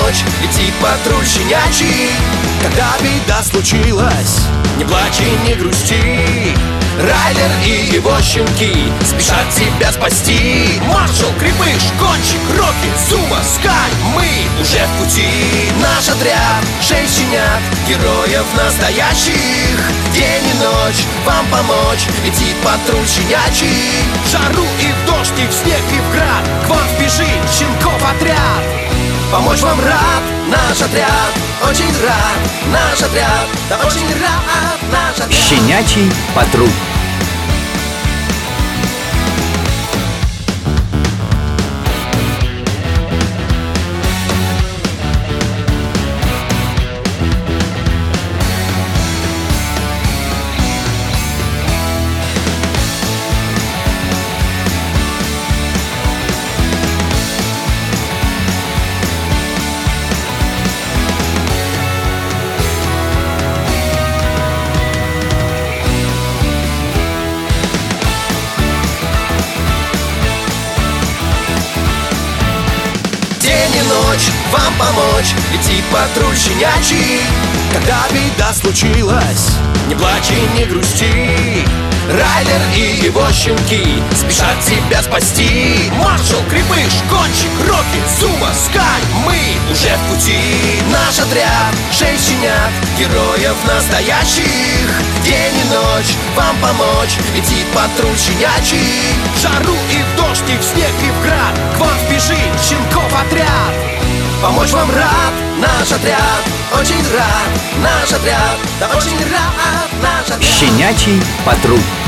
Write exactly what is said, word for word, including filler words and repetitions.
ночь летит патруль щенячий. Когда беда случилась, не плачь и не грусти, Райлер и его щенки спешат тебя спасти. Маршал, Крепыш, Гонщик, Рокки, Зума, Скай, мы уже в пути. Наш отряд, шесть щенят, героев настоящих. День и ночь вам помочь летит патруль щенячий. В жару и в дождь, и в снег, и в град к вам бежит щенков отряд. Помочь вам рад наш отряд, очень рад наш отряд, да очень рад наш отряд. Щенячий патруль. День и ночь вам помочь летит патруль щенячий. Когда беда случилась, не плачь и не грусти, Райлер и его щенки спешат тебя спасти. Маршал, Крепыш, Гонщик, Рокки, Зума, Скай, мы уже в пути. Наш отряд, шесть щенят, героев настоящих. День и ночь вам помочь летит патруль щенячий. В жару и в дождь, и в снег, и в град к вам бежит щенков отряд. Помочь вам рад наш отряд, очень рад наш отряд, да очень рад наш отряд. Щенячий патруль.